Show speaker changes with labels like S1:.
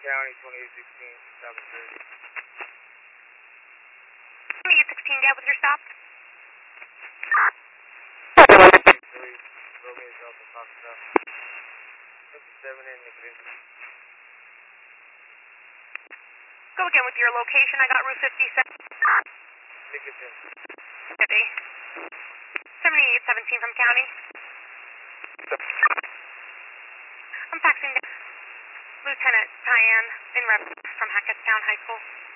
S1: County, 2816, 730.
S2: 2816, yeah, with your stop.
S1: 3, Romeo Delta Foxtrot. 57 in Nickerington.
S2: Go again with your location. I got Route 57.
S1: Nickerton.
S2: 50. 7817 from County. I'm faxing down Lieutenant Tyann in rep from Hackettstown High School.